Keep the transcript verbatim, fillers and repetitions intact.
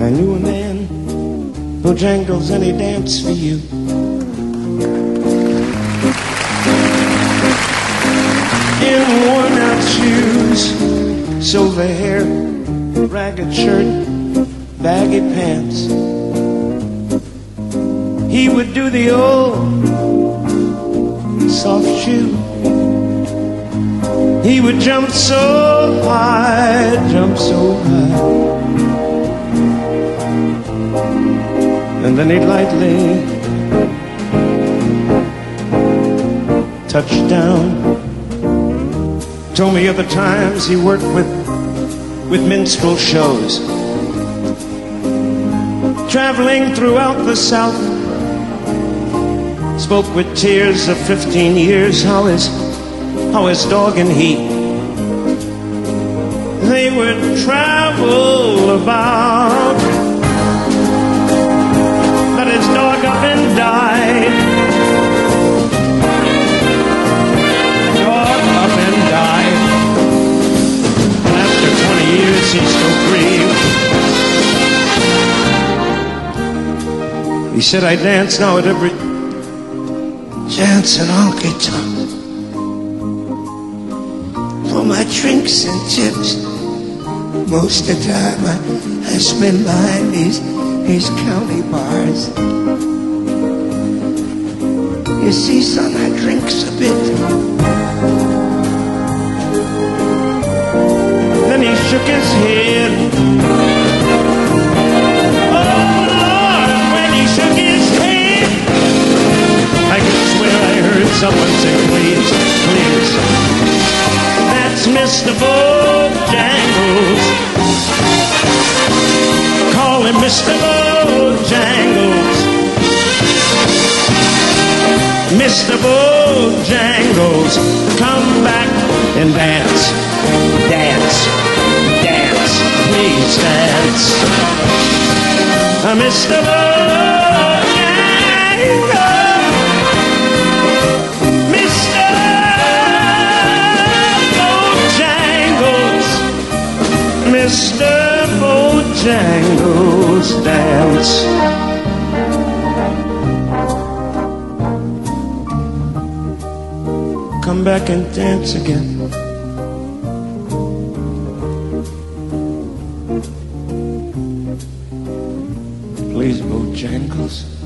I knew a man, Bojangles, and he danced for you. In worn-out shoes, silver hair, ragged shirt, baggy pants. He would do the old soft shoe. He would jump so high, jump so high, and then he'd lightly touch down. Told me of the times he worked with with minstrel shows, traveling throughout the South. Spoke with tears of fifteen years how his how his dog and he, they would travel about, but his dog up and died. Dog up and died. After twenty years he still grieved. He said, I dance now at every chance and honky tonk for my drinks and tips. Most of the time I, I spend behind these, these county bars. You see, son, I drinks a bit. Then he shook his head. Oh, Lord, when he shook his head, I could swear I heard someone say, please, please. That's Mister Bojangles. Call him Mister Bojangles. Mister Bojangles, come back and dance, dance, dance, please dance. Uh, Mister Bojangles, Mister Bojangles, Mister Bojangles, dance. Come back and dance again. Please, Bojangles.